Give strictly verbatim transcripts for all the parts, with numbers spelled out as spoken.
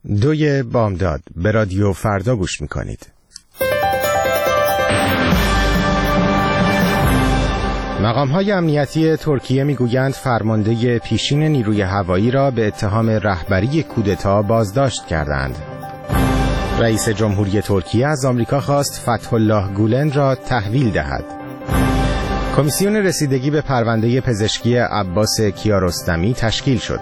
دوی بامداد به رادیو فردا گوش میکنید. مقام‌های امنیتی ترکیه میگویند فرمانده پیشین نیروی هوایی را به اتهام رهبری کودتا بازداشت کردند. رئیس جمهوری ترکیه از آمریکا خواست فتح الله گولن را تحویل دهد. کمیسیون رسیدگی به پرونده پزشکی عباس کیارستمی تشکیل شد.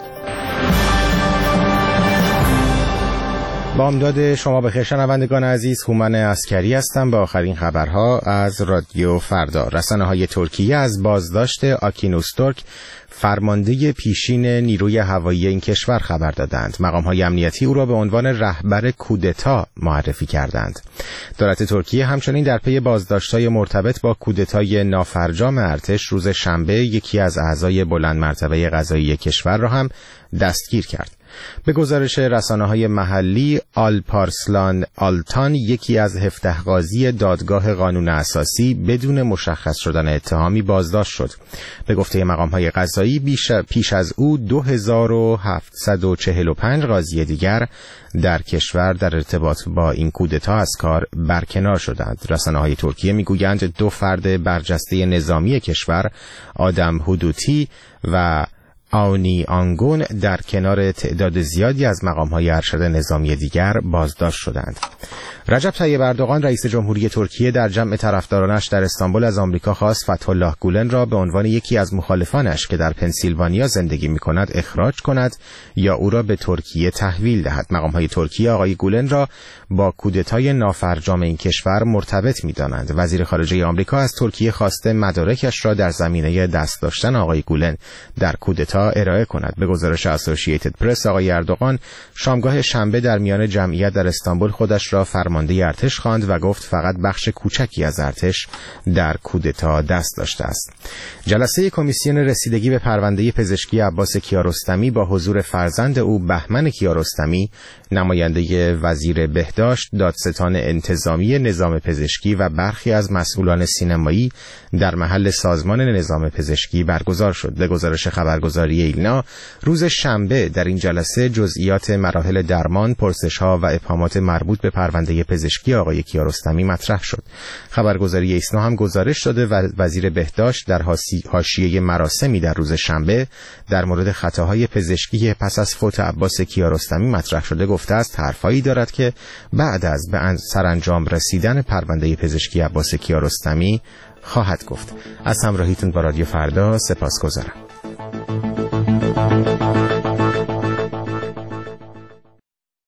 بامداد شما بخیر شنوندگان عزیز، هومن عسکری هستم با آخرین خبرها از رادیو فردا. رسانه‌های ترکیه از بازداشت آکین اوزتürk فرمانده پیشین نیروی هوایی این کشور خبر دادند. مقام‌های امنیتی او را به عنوان رهبر کودتا معرفی کردند. دولت ترکیه همچنین در پی بازداشت‌های مرتبط با کودتای نافرجام ارتش روز شنبه یکی از اعضای بلند مرتبه قضایی کشور را هم دستگیر کرد. به گزارش رسانه‌های محلی، آلپارسلان آلتان یکی از هفده قاضی دادگاه قانون اساسی بدون مشخص شدن اتهامی بازداشت شد. به گفته مقام‌های قضایی پیش از او دو هزار و هفتصد و چهل و پنج قاضی دیگر در کشور در ارتباط با این کودتا از کار برکنار شدند. رسانه‌های ترکیه میگویند دو فرد برجسته نظامی کشور، آدم هودوتی و آونی آنگون، در کنار تعداد زیادی از مقام‌های ارشد نظامی دیگر بازداشت شدند. رجب طیب اردوغان رئیس جمهوری ترکیه در جمع طرفدارانش در استانبول از آمریکا خواست فتح الله گولن را به عنوان یکی از مخالفانش که در پنسیلوانیا زندگی می‌کند اخراج کند یا او را به ترکیه تحویل دهد. مقام‌های ترکیه آقای گولن را با کودتای نافرجام این کشور مرتبط می‌دانند. وزیر خارجه آمریکا از ترکیه خواسته مدارکش را در زمینه دست داشتن آقای گولن در کودتا ارائه کند. به گزارش اسوسییتد پرس، آقای اردوغان شامگاه شنبه در میان جمعیت در استانبول خودش را فرمانده ارتش خواند و گفت فقط بخش کوچکی از ارتش در کودتا دست داشته است. جلسه کمیسیون رسیدگی به پرونده پزشکی عباس کیارستمی با حضور فرزند او بهمن کیارستمی، نماینده وزیر بهداشت، دادستان انتظامی نظام پزشکی و برخی از مسئولان سینمایی در محل سازمان نظام پزشکی برگزار شد. به گزارش خبرگزاری ایلنا، روز شنبه در این جلسه جزئیات مراحل درمان، پرسش‌ها و ابهامات مربوط به پرونده پزشکی آقای کیارستمی مطرح شد. خبرگزاری ایسنا هم گزارش داده و وزیر بهداشت در حاشیه مراسمی در روز شنبه در مورد خطاهای پزشکی پس از فوت عباس کیارستمی مطرح شده گفته است حرفایی دارد که بعد از به سرانجام رسیدن پرونده پزشکی عباس کیارستمی خواهد گفت. از همراهیتون با رادیو فردا سپاسگزارم.